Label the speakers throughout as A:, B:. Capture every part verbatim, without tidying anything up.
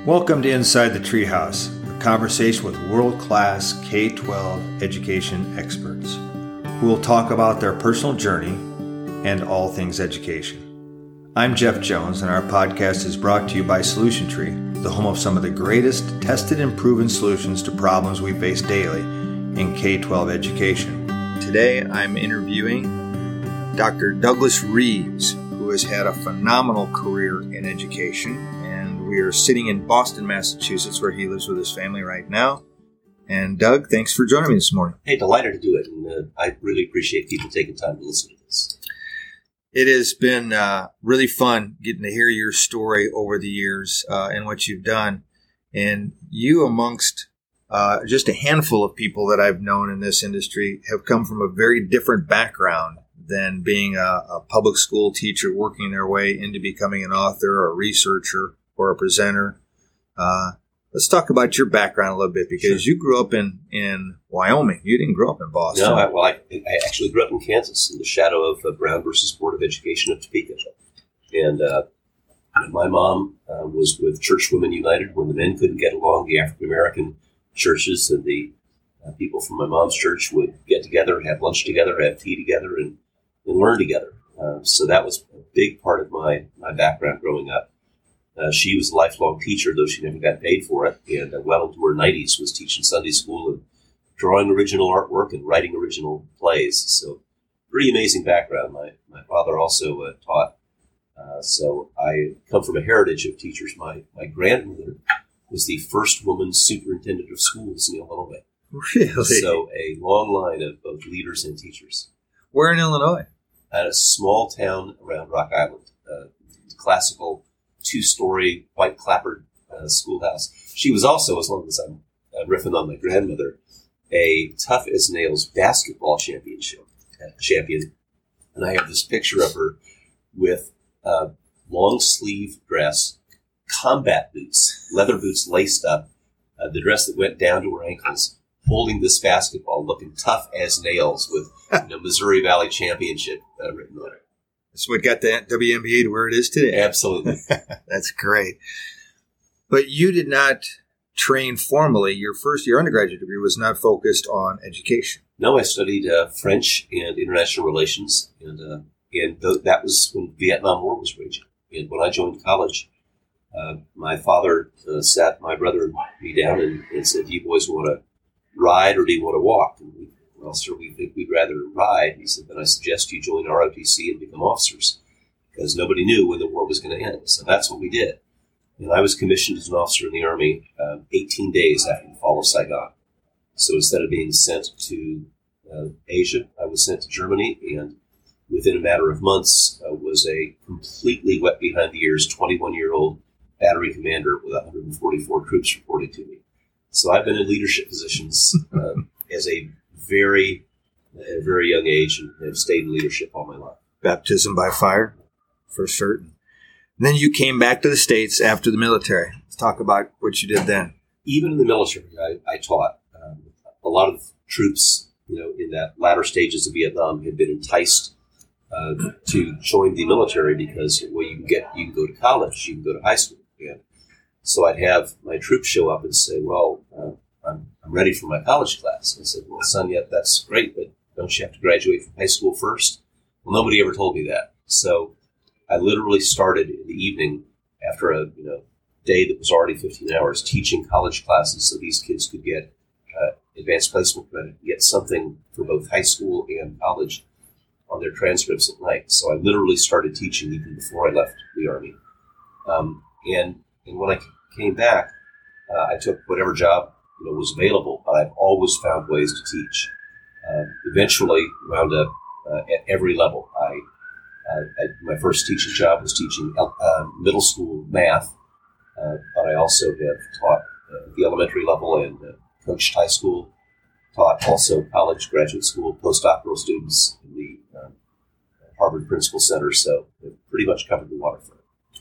A: Welcome to Inside the Treehouse, a conversation with world-class K twelve education experts who will talk about their personal journey and all things education. I'm Jeff Jones, and our podcast is brought to you by Solution Tree, the home of some of the greatest tested and proven solutions to problems we face daily in K twelve education. Today, I'm interviewing Doctor Douglas Reeves, who has had a phenomenal career in education. We are sitting in Boston, Massachusetts, where he lives with his family right now. And Doug, thanks for joining me this morning.
B: Hey, delighted to do it. And uh, I really appreciate people taking time to listen to this.
A: It has been uh, really fun getting to hear your story over the years uh, and what you've done. And you, amongst uh, just a handful of people that I've known in this industry, have come from a very different background than being a, a public school teacher working their way into becoming an author or a researcher or a presenter. Uh, let's talk about your background a little bit, because sure. You grew up in, in Wyoming. You didn't grow up in Boston.
B: No, I, well, I, I actually grew up in Kansas in the shadow of uh, Brown versus Board of Education of Topeka. And uh, my mom uh, was with Church Women United when the men couldn't get along. The African-American churches and the uh, people from my mom's church would get together, have lunch together, have tea together, and, and learn together. Uh, so that was a big part of my, my background growing up. Uh, she was a lifelong teacher, though she never got paid for it, and uh, well into her nineties was teaching Sunday school and drawing original artwork and writing original plays. So pretty amazing background. My my father also uh, taught, uh, so I come from a heritage of teachers. My my grandmother was the first woman superintendent of schools in Illinois.
A: Really?
B: So a long line of both leaders and teachers.
A: Where in Illinois?
B: At a small town around Rock Island, uh, classical two-story, white clapboard uh, schoolhouse. She was also, as long as I'm uh, riffing on my grandmother, a tough-as-nails basketball championship uh, champion. And I have this picture of her with uh, long-sleeve dress, combat boots, leather boots laced up, uh, the dress that went down to her ankles, holding this basketball, looking tough as nails with you know, Missouri Valley Championship uh, written on it.
A: That's what got the W N B A to where it is today.
B: Absolutely.
A: That's great. But you did not train formally. Your first, your undergraduate degree was not focused on education.
B: No, I studied uh, French and international relations, and uh, and th- that was when the Vietnam War was raging. And when I joined college, uh, my father uh, sat my brother and me down and, and said, "Do you boys want to ride or do you want to walk?" And we, well, sir, we think we'd rather ride. He said, "Then I suggest you join R O T C and become officers," because nobody knew when the war was going to end. So that's what we did. And I was commissioned as an officer in the Army uh, eighteen days after the fall of Saigon. So instead of being sent to uh, Asia, I was sent to Germany, and within a matter of months uh, was a completely wet behind the ears twenty-one-year-old battery commander with one hundred forty-four troops reporting to me. So I've been in leadership positions uh, as a very, at a very young age, and have stayed in leadership all my life.
A: Baptism by fire, for certain. And then you came back to the States after the military. Let's talk about what you did then.
B: Even in the military, I, I taught. Um, a lot of troops, you know, in that latter stages of Vietnam had been enticed uh, to join the military because, well, you can get, you can go to college, you can go to high school. And so I'd have my troops show up and say, well, uh, I'm, I'm ready for my college class. I said, well, son, yeah, that's great, but don't you have to graduate from high school first? Well, nobody ever told me that. So I literally started in the evening after a you know day that was already fifteen hours teaching college classes so these kids could get uh, advanced placement credit and get something for both high school and college on their transcripts at night. So I literally started teaching even before I left the Army. Um, and, and when I came back, uh, I took whatever job you know, was available, but I've always found ways to teach. Uh, eventually wound up uh, at every level. I, uh, I my first teaching job was teaching uh, middle school math, uh, but I also have taught uh, the elementary level and uh, coached high school, taught also college, graduate school, postdoctoral students in the uh, Harvard Principal Center, so I've pretty much covered the waterfront.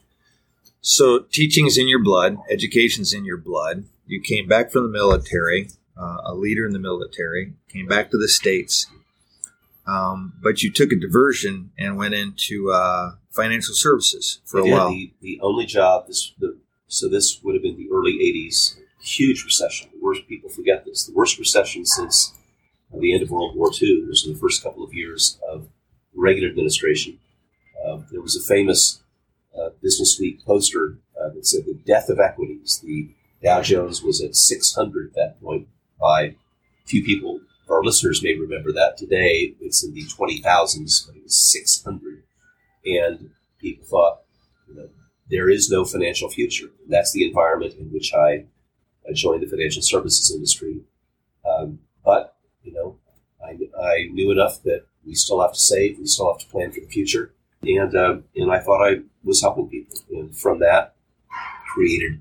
A: So teaching's in your blood, education's in your blood. You came back from the military, uh, a leader in the military, came back to the States, um, but you took a diversion and went into uh, financial services for
B: I
A: a
B: did.
A: while.
B: The, the only job, this, the So this would have been the early eighties, huge recession. The worst, people forget this, the worst recession since the end of World War Two. This was the first couple of years of Reagan administration. Uh, there was a famous uh, Business Week poster uh, that said the death of equities. The Dow Jones was at six hundred at that point. By few people, our listeners may remember that. Today, it's in the twenty thousands, but it was six hundred. And people thought, you know, there is no financial future. That's the environment in which I, I joined the financial services industry. Um, but, you know, I, I knew enough that we still have to save, we still have to plan for the future. And um, and I thought I was helping people. And from that, created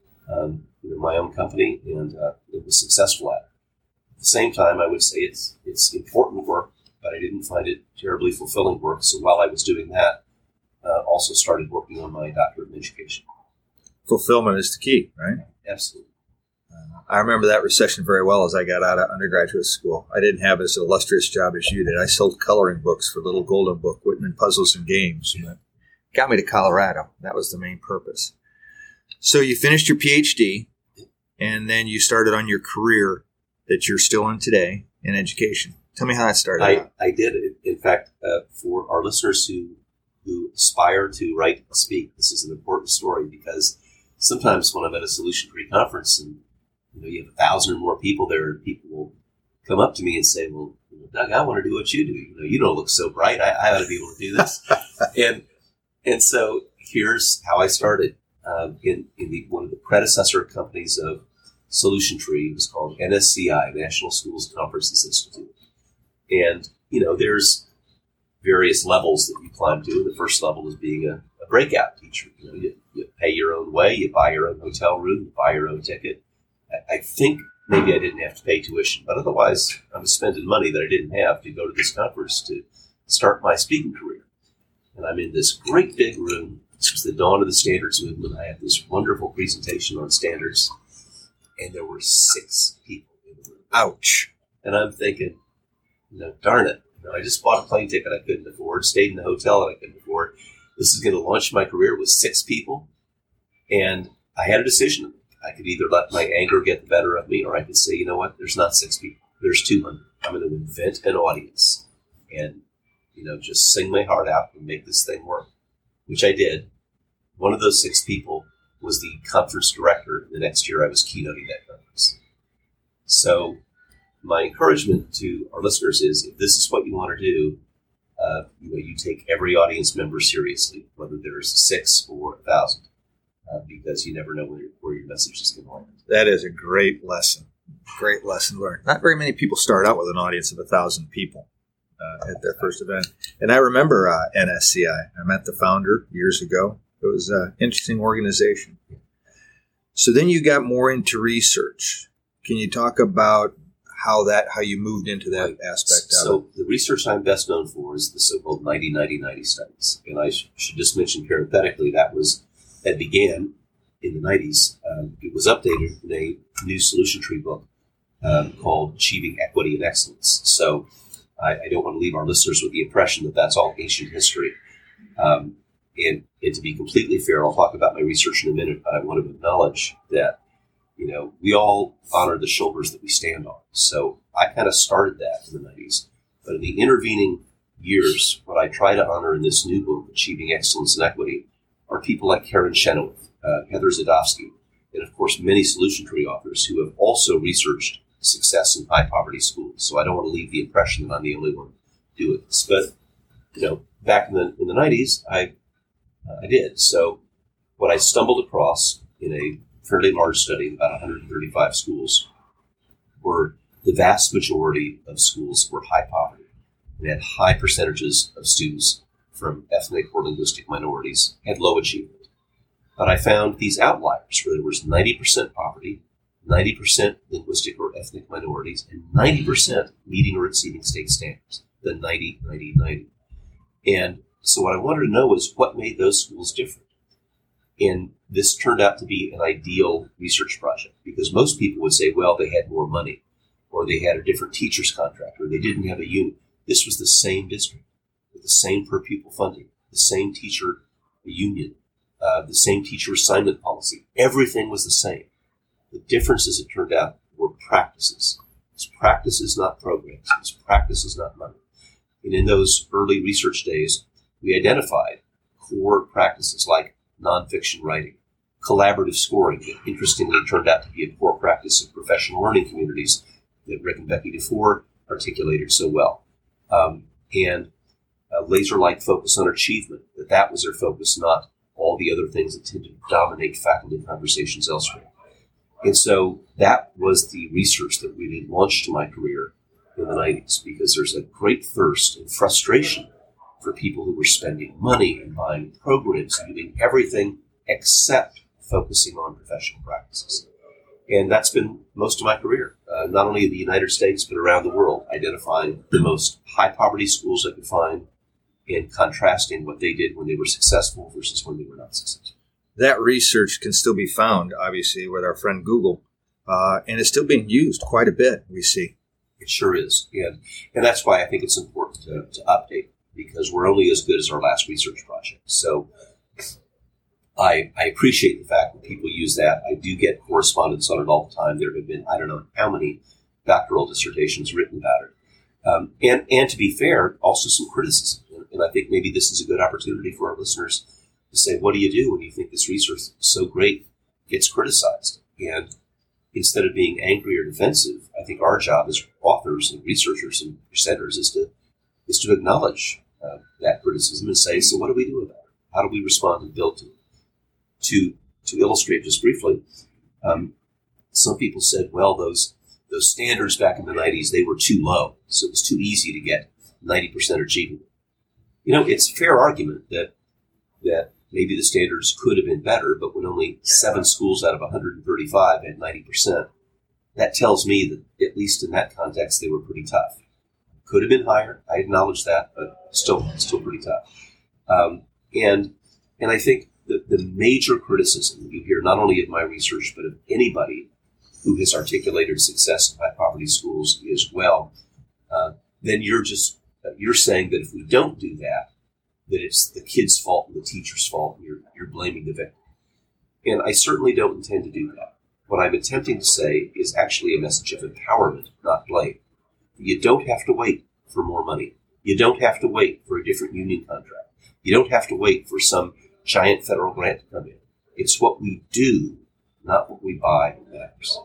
B: um, you know, my own company, and uh, it was successful at it. At the same time, I would say it's it's important work, but I didn't find it terribly fulfilling work. So while I was doing that, uh, also started working on my doctorate in education.
A: Fulfillment is the key, right?
B: Absolutely.
A: Uh, I remember that recession very well as I got out of undergraduate school. I didn't have as illustrious job as you did. I sold coloring books for Little Golden Book, Whitman Puzzles and Games. But got me to Colorado. That was the main purpose. So you finished your P H D, and then you started on your career that you're still in today in education. Tell me how that started
B: I,
A: out.
B: I did. In fact, uh, for our listeners who who aspire to write and speak, this is an important story, because sometimes when I'm at a Solution Tree conference and you know you have a thousand or more people there, people will come up to me and say, "Well, Doug, I want to do what you do. You know, you don't look so bright. I, I ought to be able to do this." and and so here's how I started. Um, in in the, one of the predecessor companies of Solution Tree, it was called N S C I, National Schools Conferences Institute. And, you know, there's various levels that you climb to. The first level is being a, a breakout teacher. You know, you, you pay your own way, you buy your own hotel room, you buy your own ticket. I, I think maybe I didn't have to pay tuition, but otherwise I was spending money that I didn't have to go to this conference to start my speaking career. And I'm in this great big room. This was the dawn of the standards movement. I had this wonderful presentation on standards, and there were six people in the room.
A: Ouch.
B: And I'm thinking, you know, darn it. You know, I just bought a plane ticket I couldn't afford, stayed in the hotel that I couldn't afford. This is going to launch my career with six people. And I had a decision to make. I could either let my anger get the better of me, or I could say, you know what, there's not six people. There's two hundred. I'm going to invent an audience and, you know, just sing my heart out and make this thing work, which I did. One of those six people was the conference director. The next year I was keynoting that conference. So my encouragement to our listeners is, if this is what you want to do, uh, you know, you take every audience member seriously, whether there's six or a thousand, uh, because you never know where, where your message is going to land.
A: That is a great lesson. Great lesson learned. Not very many people start out with an audience of a thousand people uh, at their first event. And I remember uh, N S C I. I met the founder years ago. It was an interesting organization. So then you got more into research. Can you talk about how that how you moved into that aspect of
B: so
A: it?
B: So the research I'm best known for is the so-called ninety ninety ninety studies. And I sh- should just mention parenthetically that was that began in the nineties. Um, it was updated in a new Solution Tree book um, called Achieving Equity and Excellence. So I, I don't want to leave our listeners with the impression that that's all ancient history. Um, And, and to be completely fair, I'll talk about my research in a minute, but I want to acknowledge that, you know, we all honor the shoulders that we stand on. So I kind of started that in the nineties. But in the intervening years, what I try to honor in this new book, Achieving Excellence and Equity, are people like Karen Chenoweth, uh, Heather Zadofsky, and of course many Solution Tree authors who have also researched success in high poverty schools. So I don't want to leave the impression that I'm the only one doing this. But, you know, back in the in the nineties, I Uh, I did. So what I stumbled across in a fairly large study, about one hundred thirty-five schools, were the vast majority of schools were high poverty. They had high percentages of students from ethnic or linguistic minorities, had low achievement. But I found these outliers where there was ninety percent poverty, ninety percent linguistic or ethnic minorities, and ninety percent meeting or exceeding state standards, the ninety, ninety, ninety. And so what I wanted to know is what made those schools different. And this turned out to be an ideal research project because most people would say, well, they had more money or they had a different teacher's contract or they didn't have a union. This was the same district with the same per pupil funding, the same teacher union, uh, the same teacher assignment policy. Everything was the same. The differences, it turned out, were practices. It's practices, not programs. It's practices, not money. And in those early research days, we identified core practices like nonfiction writing, collaborative scoring, that interestingly turned out to be a core practice of professional learning communities that Rick and Becky DeFore articulated so well. Um, and a laser-like focus on achievement, that that was their focus, not all the other things that tend to dominate faculty conversations elsewhere. And so that was the research that really launched my career in the nineties, because there's a great thirst and frustration for people who were spending money and buying programs and doing everything except focusing on professional practices. And that's been most of my career, uh, not only in the United States, but around the world, identifying the most high-poverty schools I could find and contrasting what they did when they were successful versus when they were not successful.
A: That research can still be found, obviously, with our friend Google, uh, and it's still being used quite a bit, we see.
B: It sure is. And, and that's why I think it's important to, to update, because we're only as good as our last research project. So I, I appreciate the fact that people use that. I do get correspondence on it all the time. There have been, I don't know how many doctoral dissertations written about it. Um, and, and to be fair, also some criticism. And I think maybe this is a good opportunity for our listeners to say, what do you do when you think this research is so great gets criticized? And instead of being angry or defensive, I think our job as authors and researchers and presenters is to is to acknowledge uh, that criticism and say, so what do we do about it? How do we respond and build to it? To, to illustrate just briefly, um, some people said, well, those those standards back in the nineties, they were too low, so it was too easy to get ninety percent achievement. You know, it's a fair argument that that maybe the standards could have been better, but when only seven schools out of one hundred thirty-five had ninety percent, that tells me that, at least in that context, they were pretty tough. Could have been higher, I acknowledge that, but still still pretty tough. Um, and and I think the, the major criticism you hear, not only of my research, but of anybody who has articulated success in high-poverty schools is, well, uh, then you're just, uh, you're saying that if we don't do that, that it's the kid's fault and the teacher's fault, and you're, you're blaming the victim. And I certainly don't intend to do that. What I'm attempting to say is actually a message of empowerment, not blame. You don't have to wait for more money. You don't have to wait for a different union contract. You don't have to wait for some giant federal grant to come in. It's what we do, not what we buy, that matters.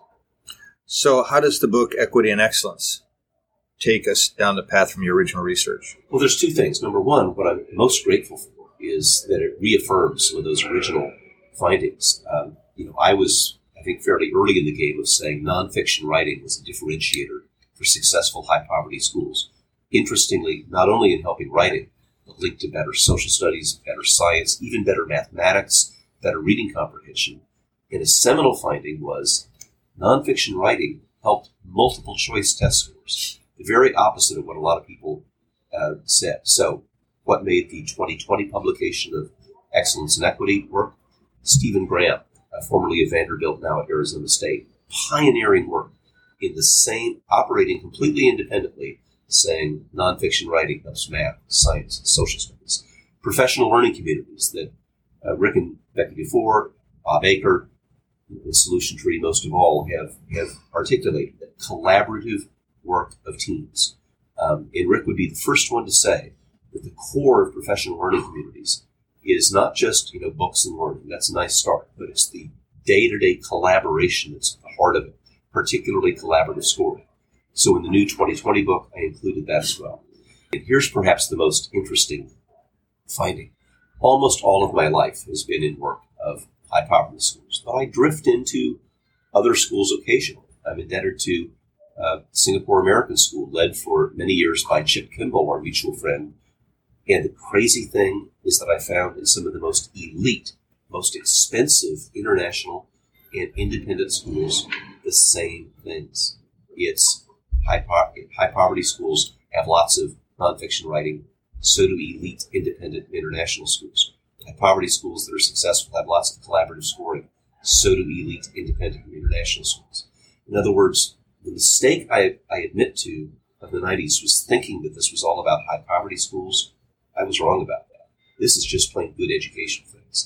A: So how does the book Equity and Excellence take us down the path from your original research?
B: Well, there's two things. Number one, what I'm most grateful for is that it reaffirms some of those original findings. Um, you know, I was, I think, fairly early in the game of saying nonfiction writing was a differentiator for successful high-poverty schools. Interestingly, not only in helping writing, but linked to better social studies, better science, even better mathematics, better reading comprehension. And a seminal finding was nonfiction writing helped multiple choice test scores. The very opposite of what a lot of people uh, said. So what made the twenty twenty publication of Excellence and Equity work? Stephen Graham, uh, formerly of Vanderbilt, now at Arizona State, pioneering work in the same, operating completely independently, saying nonfiction writing helps math, science, and social studies. Professional learning communities that uh, Rick and Becky DeFore, Bob Aker, and Solution Tree most of all have, have articulated that collaborative work of teams. Um, and Rick would be the first one to say that the core of professional learning communities is not just, you know, books and learning. That's a nice start, but it's the day-to-day collaboration that's at the heart of it, particularly collaborative scoring. So in the new twenty twenty book, I included that as well. And here's perhaps the most interesting finding. Almost all of my life has been in work of high-poverty schools, but I drift into other schools occasionally. I'm indebted to uh, Singapore American School, led for many years by Chip Kimball, our mutual friend. And the crazy thing is that I found in some of the most elite, most expensive international and independent schools the same things. It's high, po- high poverty schools have lots of nonfiction writing. So do elite, independent, and international schools. High poverty schools that are successful have lots of collaborative scoring. So do elite, independent, and international schools. In other words, the mistake I, I admit to of the nineties was thinking that this was all about high poverty schools. I was wrong about that. This is just plain good education things.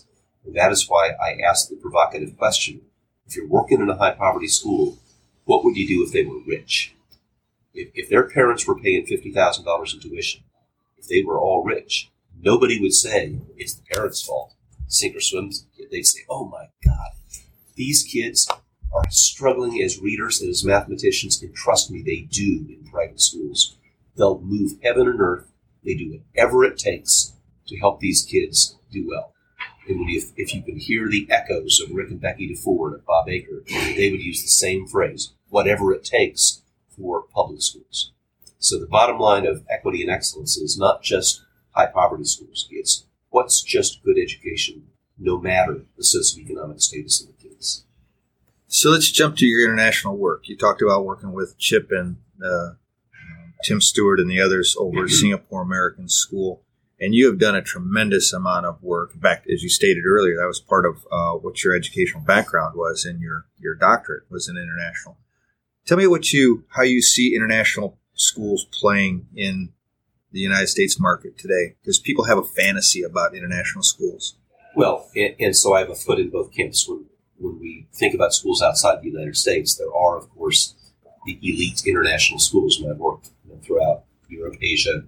B: And that is why I asked the provocative question, if you're working in a high-poverty school, what would you do if they were rich? If, if their parents were paying fifty thousand dollars in tuition, if they were all rich, nobody would say it's the parents' fault. Sink or swim, they'd say, oh my God, these kids are struggling as readers and as mathematicians, and trust me, they do in private schools. They'll move heaven and earth. They do whatever it takes to help these kids do well. And if, if you can hear the echoes of Rick and Becky DeFord and Bob Baker, they would use the same phrase, whatever it takes for public schools. So the bottom line of equity and excellence is not just high poverty schools. It's what's just good education, no matter the socioeconomic status of the kids.
A: So let's jump to your international work. You talked about working with Chip and uh, Tim Stewart and the others over at Singapore American School. And you have done a tremendous amount of work. In fact, as you stated earlier, that was part of uh, what your educational background was, and your, your doctorate was in international. Tell me what you how you see international schools playing in the United States market today, because people have a fantasy about international schools.
B: Well, and, and so I have a foot in both camps. When, when we think about schools outside the United States, there are, of course, the elite international schools. And I've worked you know, throughout Europe, Asia,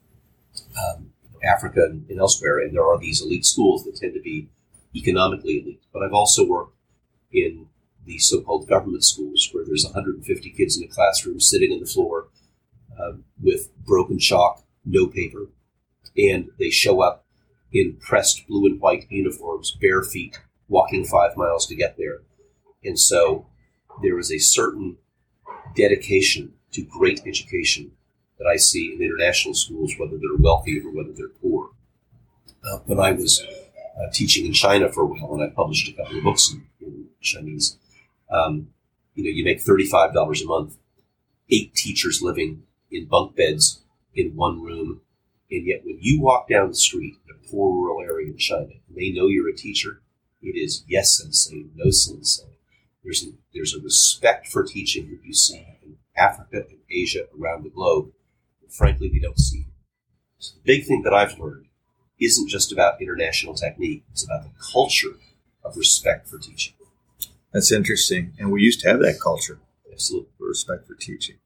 B: um, Africa, and, and elsewhere, and there are these elite schools that tend to be economically elite. But I've also worked in the so-called government schools where there's one hundred fifty kids in a classroom sitting on the floor uh, with broken chalk, no paper, and they show up in pressed blue and white uniforms, bare feet, walking five miles to get there. And so there is a certain dedication to great education that I see in international schools, whether they're wealthy or whether they're poor. Uh, when I was uh, teaching in China for a while, and I published a couple of books in, in Chinese, um, you know, you make thirty-five dollars a month, eight teachers living in bunk beds in one room, and yet when you walk down the street in a poor rural area in China, and they know you're a teacher, it is yes sensei, no sensei. There's a, there's a respect for teaching that you see in Africa and Asia around the globe that frankly we don't see. So the big thing that I've learned isn't just about international technique, it's about the culture of respect for teaching.
A: That's interesting. And we used to have that culture.
B: Absolutely.
A: Respect for teaching.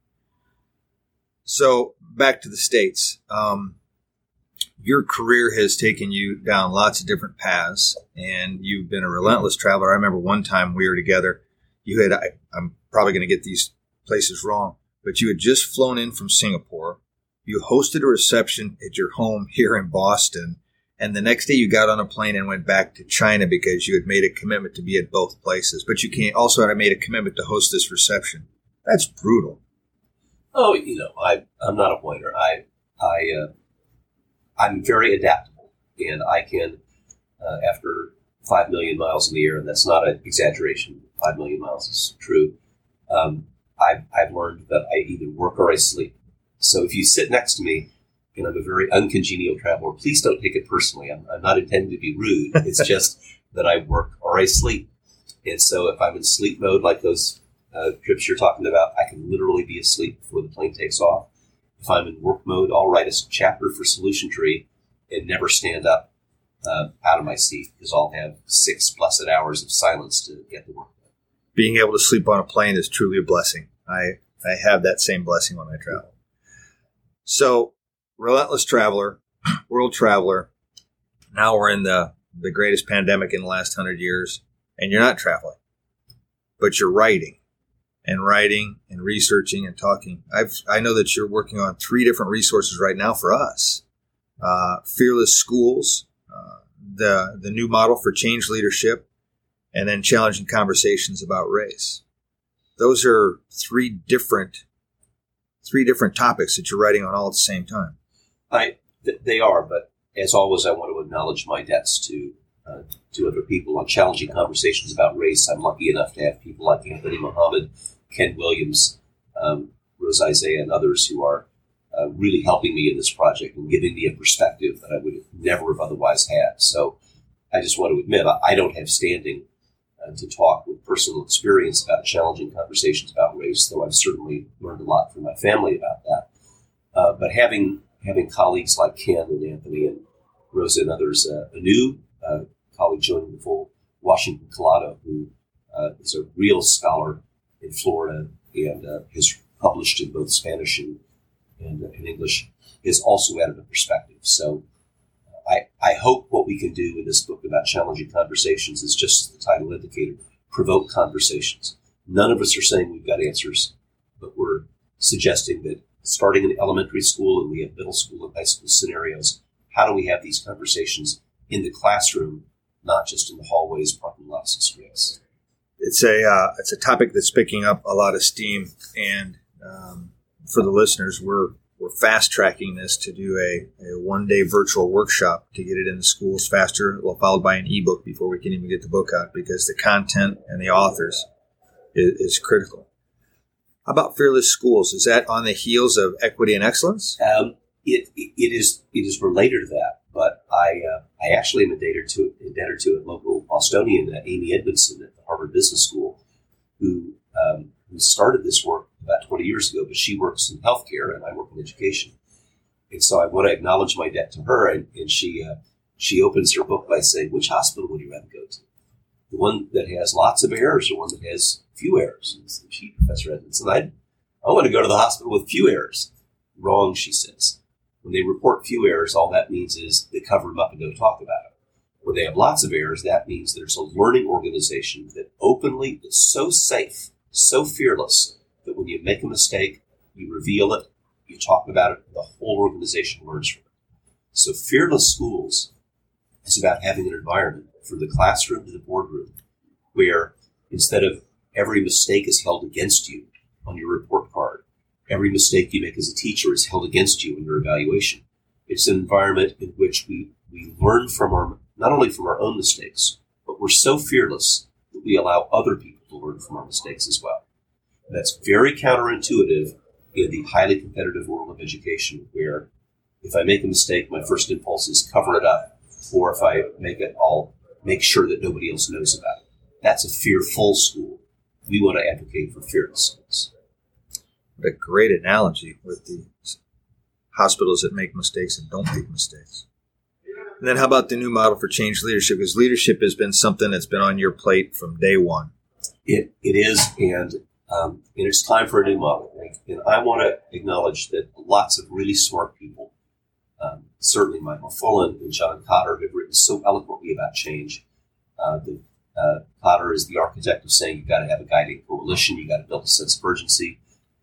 A: So back to the States. Um, your career has taken you down lots of different paths, and you've been a relentless traveler. I remember one time we were together. You had, I, I'm probably going to get these places wrong, but you had just flown in from Singapore. You hosted a reception at your home here in Boston, and the next day you got on a plane and went back to China because you had made a commitment to be at both places. But you can't, also had made a commitment to host this reception. That's brutal.
B: Oh, you know, I, I'm not a pointer. I, I, uh, I'm very adaptable, and I can, uh, after five million miles in the air, and that's not an exaggeration, five million miles is true, um, I've, I've learned that I either work or I sleep. So if you sit next to me, and I'm a very uncongenial traveler, please don't take it personally. I'm, I'm not intending to be rude. It's just that I work or I sleep. And so if I'm in sleep mode, like those uh, trips you're talking about, I can literally be asleep before the plane takes off. If I'm in work mode, I'll write a chapter for Solution Tree and never stand up uh, out of my seat because I'll have six blessed hours of silence to get the work done.
A: Being able to sleep on a plane is truly a blessing. I, I have that same blessing when I travel. So, relentless traveler, world traveler. Now we're in the, the greatest pandemic in the last hundred years, and you're not traveling, but you're writing and writing and researching and talking. I've, I know that you're working on three different resources right now for us. Uh, Fearless Schools, uh, the, the new model for change leadership, and then challenging conversations about race. Those are three different, three different topics that you're writing on all at the same time.
B: I, th- they are, but as always, I want to acknowledge my debts to uh, to other people on challenging conversations about race. I'm lucky enough to have people like Anthony Muhammad, Ken Williams, um, Rose Isaiah, and others who are uh, really helping me in this project and giving me a perspective that I would never have otherwise had. So I just want to admit I, I don't have standing uh, to talk with personal experience about challenging conversations about race, though I've certainly learned a lot from my family about that. Uh, but having having colleagues like Ken and Anthony and Rosa and others, uh, Anu, uh, colleague joining the fold, Washington Collado, who uh, is a real scholar in Florida and uh, has published in both Spanish and, and, uh, and English, has also added a perspective. So uh, I, I hope what we can do in this book about challenging conversations is, just as the title indicated, provoke conversations. None of us are saying we've got answers, but we're suggesting that starting in elementary school, and we have middle school and high school scenarios, how do we have these conversations in the classroom, not just in the hallways, parking lots, and streets?
A: It's a uh, it's a topic that's picking up a lot of steam, and um, for the listeners, we're we're fast tracking this to do a, a one day virtual workshop to get it in the schools faster, well, followed by an ebook before we can even get the book out, because the content and the authors is, is critical. How about Fearless Schools? Is that on the heels of Equity and Excellence?
B: Um, it, it it is it is related to that, but I uh, I actually am indebted to indebted to a local Bostonian, uh, Amy Edmondson at the Harvard Business School, who um, who started this work about twenty years ago. But she works in healthcare, and I work in education, and so I want to acknowledge my debt to her. And, and she uh, she opens her book by saying, "Which hospital would you rather go to? The one that has lots of errors, or one that has few errors?" And so she, Professor Edmondson, I I want to go to the hospital with few errors. Wrong, she says. When they report few errors, all that means is they cover them up and don't talk about it. When they have lots of errors, that means there's a learning organization that openly is so safe, so fearless, that when you make a mistake, you reveal it, you talk about it, the whole organization learns from it. So Fearless Schools is about having an environment from the classroom to the boardroom where instead of every mistake is held against you on your report card, every mistake you make as a teacher is held against you in your evaluation. It's an environment in which we, we learn from our, not only from our own mistakes, but we're so fearless that we allow other people to learn from our mistakes as well. And that's very counterintuitive in the highly competitive world of education, where if I make a mistake, my first impulse is cover it up, or if I make it, I'll make sure that nobody else knows about it. That's a fearful school. We want to advocate for fearless schools.
A: What a great analogy with the hospitals that make mistakes and don't make mistakes. And then how about the new model for change leadership? Because leadership has been something that's been on your plate from day one.
B: It It is, and um, and it's time for a new model. Right? And I want to acknowledge that lots of really smart people, um, certainly Michael Fullen and John Kotter, have written so eloquently about change. Uh, the, uh, Kotter is the architect of saying you've got to have a guiding coalition, you've got to build a sense of urgency.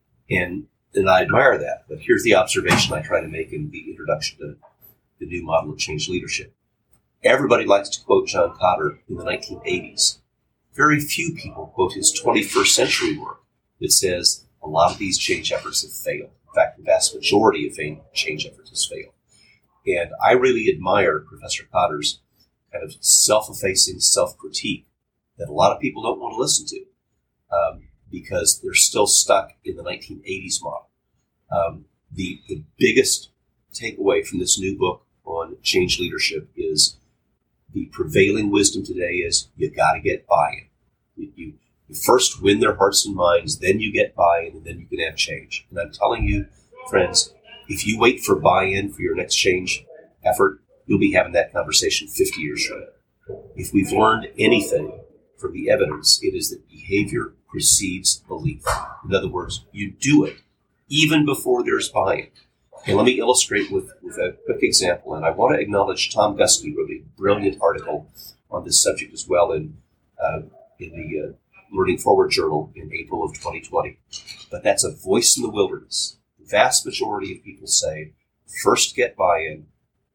B: And, and I admire that. But here's the observation I try to make in the introduction to the new model of change leadership. Everybody likes to quote John Kotter in the nineteen eighties. Very few people quote his twenty-first century work that says a lot of these change efforts have failed. In fact, the vast majority of change efforts has failed. And I really admire Professor Kotter's kind of self-effacing self-critique that a lot of people don't want to listen to. Um, because they're still stuck in the nineteen eighties model. Um, the, the biggest takeaway from this new book on change leadership is the prevailing wisdom today is you got to get buy-in. You, you, you first win their hearts and minds, then you get buy-in, and then you can have change. And I'm telling you, friends, if you wait for buy-in for your next change effort, you'll be having that conversation fifty years from now. If we've learned anything from the evidence, it is that behavior precedes belief. In other words, you do it even before there's buy-in. And let me illustrate with, with a quick example. And I want to acknowledge Tom Guskey wrote a brilliant article on this subject as well in uh, in the uh, Learning Forward Journal in April of twenty twenty. But that's a voice in the wilderness. The vast majority of people say, first get buy-in,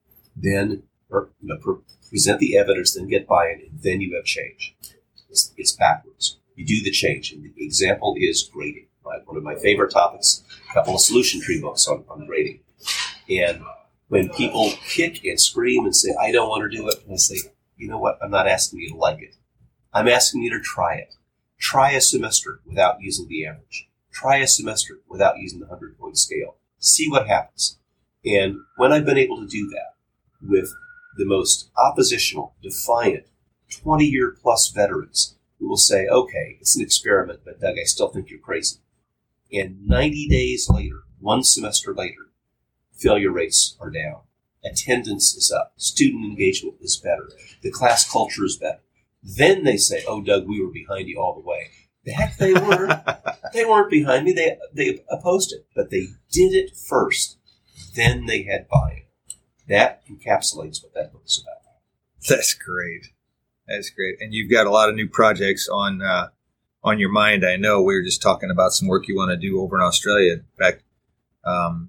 B: then or, you know, pre- present the evidence, then get buy-in, and then you have change. It's, it's backwards. You do the change. And the example is grading. Right? One of my favorite topics, a couple of solution tree books on, on grading. And when people kick and scream and say, I don't want to do it, and I say, you know what? I'm not asking you to like it. I'm asking you to try it. Try a semester without using the average. Try a semester without using the hundred-point scale. See what happens. And when I've been able to do that with the most oppositional, defiant, twenty-year-plus veterans who will say, okay, it's an experiment, but Doug, I still think you're crazy. And ninety days later, one semester later, failure rates are down. attendance is up, student engagement is better, the class culture is better. Then they say, oh, Doug, we were behind you all the way. The heck they weren't. They weren't behind me. They they opposed it, but they did it first. Then they had buy-in. That encapsulates what that book's about.
A: That's great. That's great. And you've got a lot of new projects on uh, on your mind. I know we were just talking about some work you want to do over in Australia. In fact, um,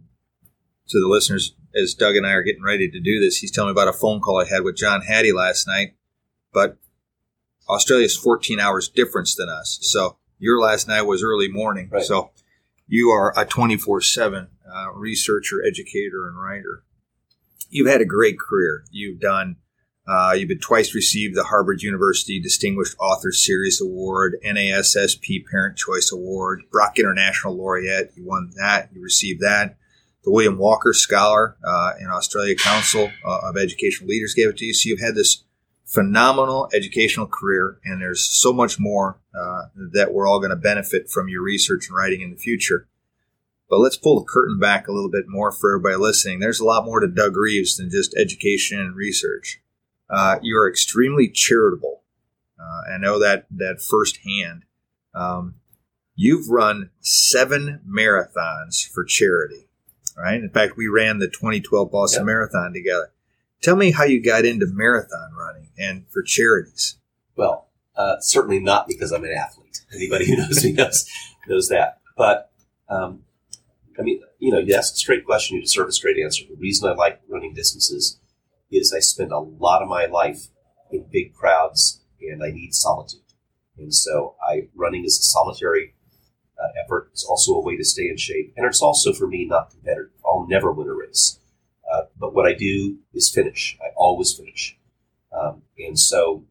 A: to the listeners, as Doug and I are getting ready to do this, he's telling me about a phone call I had with John Hattie last night. But Australia is fourteen hours difference than us. So your last night was early morning.
B: Right.
A: So you are a twenty-four seven uh, researcher, educator, and writer. You've had a great career. You've done, uh, you've been twice received the Harvard University Distinguished Author Series Award, N A S S P Parent Choice Award, Brock International Laureate. You won that. You received that. The William Walker Scholar uh, in Australia Council uh, of Educational Leaders gave it to you. So you've had this phenomenal educational career, and there's so much more uh, that we're all going to benefit from your research and writing in the future. But let's pull the curtain back a little bit more for everybody listening. There's a lot more to Doug Reeves than just education and research. Uh, you are extremely charitable. Uh, I know that that firsthand. Um, you've run seven marathons for charity, right? In fact, we ran the twenty twelve Boston yep. Marathon together. Tell me how you got into marathon running and for charities.
B: Well, uh, certainly not because I'm an athlete. Anybody who knows me knows, knows that. But, um, I mean, you know, you ask a straight question, you deserve a straight answer. The reason I like running distances is I spend a lot of my life in big crowds, and I need solitude. And so I running is a solitary uh, effort. It's also a way to stay in shape. And it's also, for me, not competitive. I'll never win a race. Uh, but what I do is finish. I always finish. Um, and so,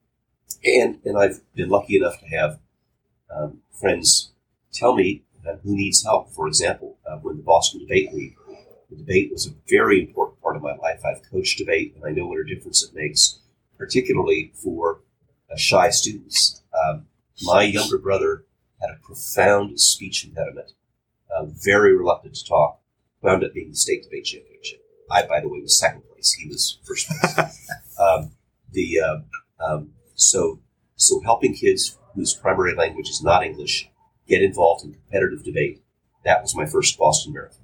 B: and and I've been lucky enough to have um, friends tell me uh, who needs help. For example, uh, when the Boston Debate League, the debate was a very important part of my life. I've coached debate, and I know what a difference it makes, particularly for uh, shy students. Um, my younger brother had a profound speech impediment, uh, very reluctant to talk, wound up being the state debate championship. I, by the way, was second place. He was first place. um, the uh, um, so so helping kids whose primary language is not English get involved in competitive debate. That was my first Boston Marathon.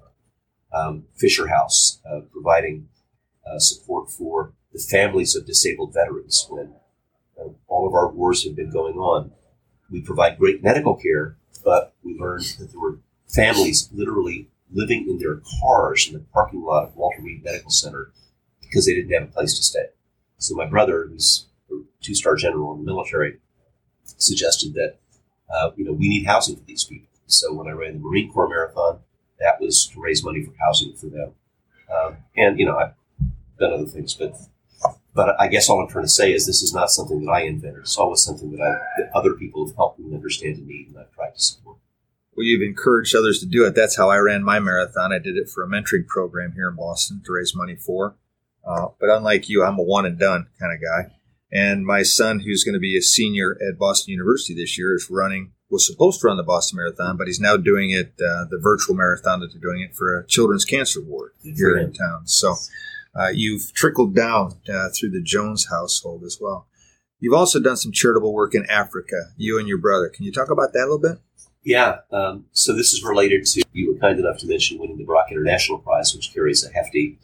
B: Um, Fisher House, uh, providing uh, support for the families of disabled veterans when uh, all of our wars have been going on. We provide great medical care, but we learned that there were families literally living in their cars in the parking lot of Walter Reed Medical Center because they didn't have a place to stay. So my brother, who's a two-star general in the military, suggested that, uh, you know, we need housing for these people. So when I ran the Marine Corps Marathon, that was to raise money for housing for them. Um, and, you know, I've done other things, but but I guess all I'm trying to say is this is not something that I invented. It's always something that, I, that other people have helped me understand and need, and I've tried to support.
A: Well, you've encouraged others to do it. That's how I ran my marathon. I did it for a mentoring program here in Boston to raise money for. Uh, but unlike you, I'm a one and done kind of guy. And my son, who's going to be a senior at Boston University this year, is running, was supposed to run the Boston Marathon, but he's now doing it, uh, the virtual marathon that they're doing it for a children's cancer ward here in town. So uh, you've trickled down uh, through the Jones household as well. You've also done some charitable work in Africa, you and your brother. Can you talk about that a little bit?
B: Yeah. Um, so this is related to, you were kind enough to mention winning the Brock International Prize, which carries a hefty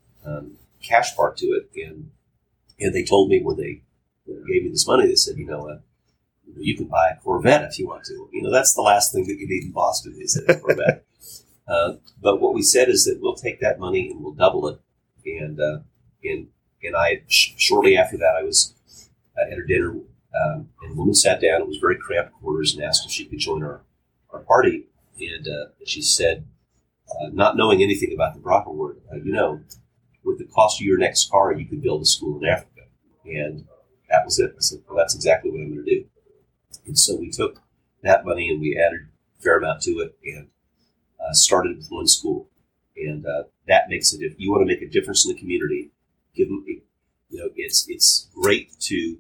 B: um, cash part to it. And and they told me when they gave me this money, they said, you know, uh, you can buy a Corvette if you want to. You know, that's the last thing that you need in Boston is a Corvette. uh, but what we said is that we'll take that money and we'll double it. And uh, and and I sh- shortly after that, I was uh, at a dinner, um, and a woman sat down. It was very cramped quarters, and asked if she could join our our party. And uh, she said, uh, not knowing anything about the Brock Award, uh, you know, with the cost of your next car, you could build a school in Africa. And that was it. I said, well, that's exactly what I'm going to do. And so we took that money and we added a fair amount to it and uh, started with one school. And uh, that makes it, if you want to make a difference in the community, give them, a, you know, it's it's great to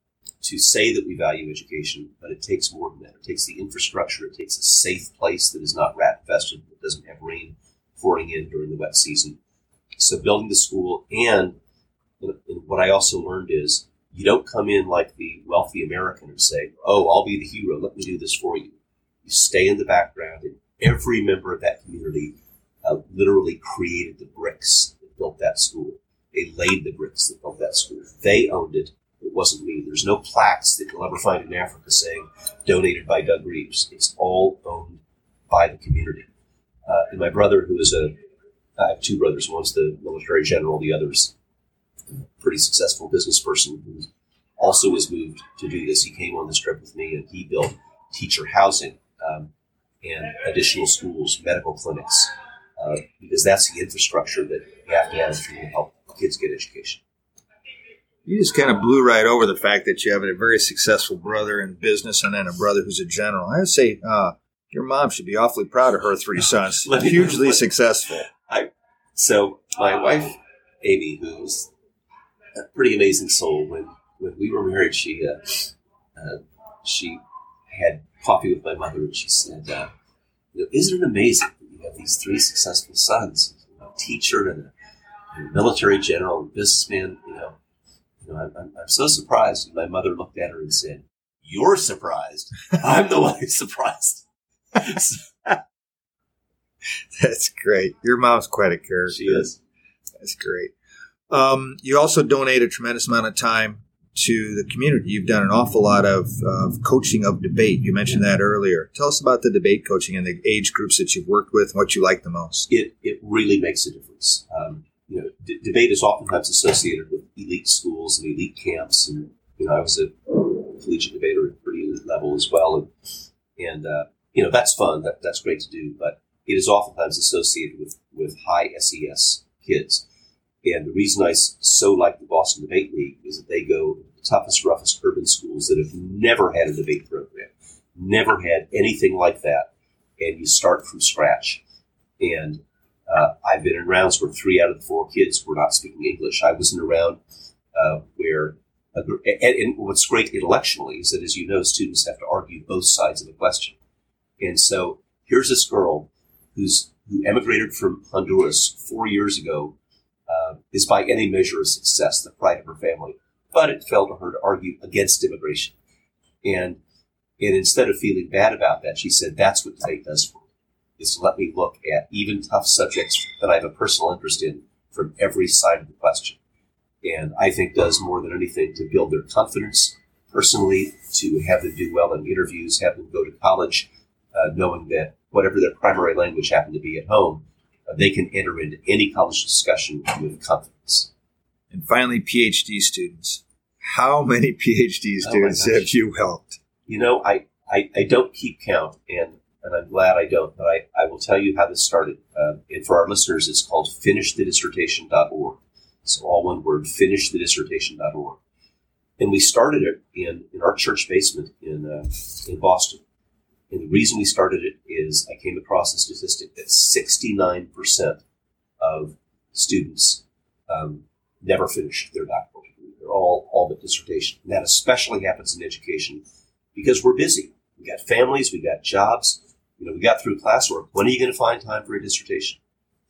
B: to say that we value education, but it takes more than that. It takes the infrastructure. It takes a safe place that is not rat infested, that doesn't have rain pouring in during the wet season. So building the school, and, and what I also learned is you don't come in like the wealthy American and say, oh, I'll be the hero. Let me do this for you. You stay in the background, and every member of that community uh, literally created the bricks that built that school. They laid the bricks that built that school. They owned it. It wasn't me. There's no plaques that you'll ever find in Africa saying donated by Doug Reeves. It's all owned by the community. Uh, and my brother, who is a, I have two brothers. One's the military general. The other's a pretty successful business person who also was moved to do this. He came on this trip with me, and he built teacher housing um, and additional schools, medical clinics, uh, because that's the infrastructure that you have to have if you're going to help kids get education.
A: You just kind of blew right over the fact that you have a very successful brother in business and then a brother who's a general. I would say uh, your mom should be awfully proud of her three sons. Hugely successful.
B: I, so my wife, Amy, who's a pretty amazing soul, when, when we were married, she uh, uh, she had coffee with my mother, and she said, uh, you know, isn't it amazing that you have these three successful sons, a teacher and a, and a military general and businessman, you know, You know, I'm, I'm, I'm so surprised. And my mother looked at her and said, you're surprised. I'm the one who's surprised.
A: That's great. Your mom's quite a character.
B: She is.
A: That's great. Um, you also donate a tremendous amount of time to the community. You've done an awful lot of, of coaching of debate. You mentioned that earlier. Tell us about the debate coaching and the age groups that you've worked with and what you like the most.
B: It, it really makes a difference. Um, You know, d- debate is oftentimes associated with elite schools and elite camps, and you know, I was a collegiate debater at a pretty elite level as well, and and uh, you know, that's fun. That that's great to do, but it is oftentimes associated with with high S E S kids. And the reason I so like the Boston Debate League is that they go to the toughest, roughest urban schools that have never had a debate program, never had anything like that, and you start from scratch. And Uh, I've been in rounds where three out of the four kids were not speaking English. I was in a round uh, where, uh, and, and what's great intellectually is that, as you know, students have to argue both sides of a question. And so here's this girl who's who emigrated from Honduras four years ago, uh, is by any measure a success, the pride of her family. But it fell to her to argue against immigration. And, and instead of feeling bad about that, she said, that's what debate does for me. Is to let me look at even tough subjects that I have a personal interest in from every side of the question. And I think does more than anything to build their confidence personally, to have them do well in interviews, have them go to college, uh, knowing that whatever their primary language happened to be at home, uh, they can enter into any college discussion with confidence.
A: And finally, PhD students. How many PhD students oh have you helped?
B: You know, I, I, I don't keep count, and And I'm glad I don't, but I, I will tell you how this started. Uh, and for our listeners, it's called finish the dissertation dot org. So all one word, finish the dissertation dot org. And we started it in, in our church basement in uh, in Boston. And the reason we started it is I came across a statistic that sixty-nine percent of students um, never finish their doctoral degree. They're all, all but dissertation. And that especially happens in education because we're busy. We got families, we got jobs. You know, we got through classwork. When are you going to find time for a dissertation?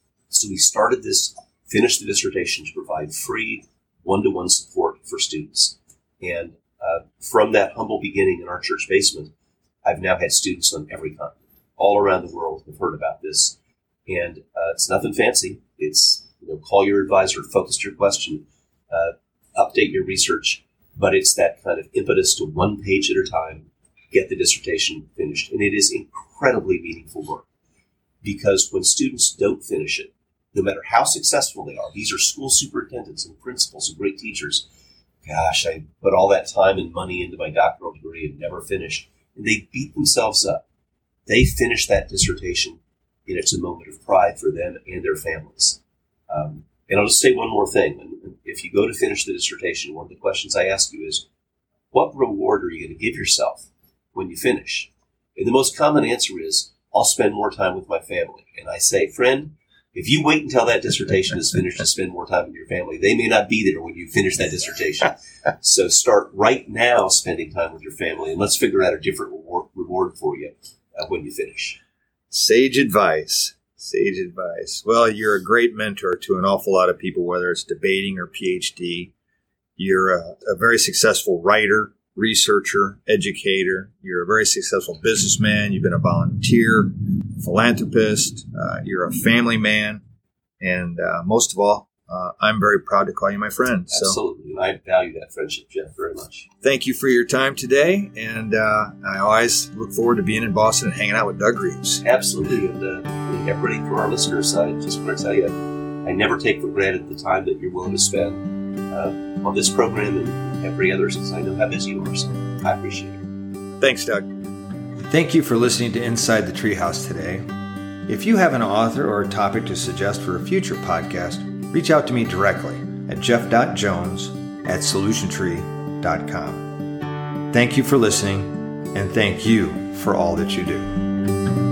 B: So we started this, finished the dissertation to provide free one-to-one support for students. And uh, from that humble beginning in our church basement, I've now had students on every continent, all around the world have heard about this. And uh, it's nothing fancy. It's, you know, call your advisor, focus your question, uh, update your research. But it's that kind of impetus to one page at a time, get the dissertation finished. And it is incredibly meaningful work because when students don't finish it, no matter how successful they are, these are school superintendents and principals and great teachers. Gosh, I put all that time and money into my doctoral degree and never finished. And they beat themselves up. They finish that dissertation, and it's a moment of pride for them and their families. Um, and I'll just say one more thing. If you go to finish the dissertation, one of the questions I ask you is, what reward are you going to give yourself when you finish? And the most common answer is, I'll spend more time with my family. And I say, friend, if you wait until that dissertation is finished to spend more time with your family, they may not be there when you finish that dissertation. So start right now spending time with your family, and let's figure out a different reward, reward for you uh, when you finish.
A: Sage advice. Sage advice. Well, you're a great mentor to an awful lot of people, whether it's debating or P H D. You're a, a very successful writer, researcher, educator. You're a very successful businessman. You've been a volunteer, philanthropist. Uh, you're a family man. And uh, most of all, uh, I'm very proud to call you my friend.
B: Absolutely. So, I value that friendship, Jeff, very much.
A: Thank you for your time today. And uh, I always look forward to being in Boston and hanging out with Doug Reeves.
B: Absolutely. And uh, everybody, for our listeners, I just want to tell you, I never take for granted the time that you're willing to spend uh, on this program and every other, since I know how busy you are. So I appreciate it.
A: Thanks, Doug. Thank you for listening to Inside the Treehouse today. If you have an author or a topic to suggest for a future podcast, reach out to me directly at jeff dot jones at solution tree dot com. Thank you for listening, and thank you for all that you do.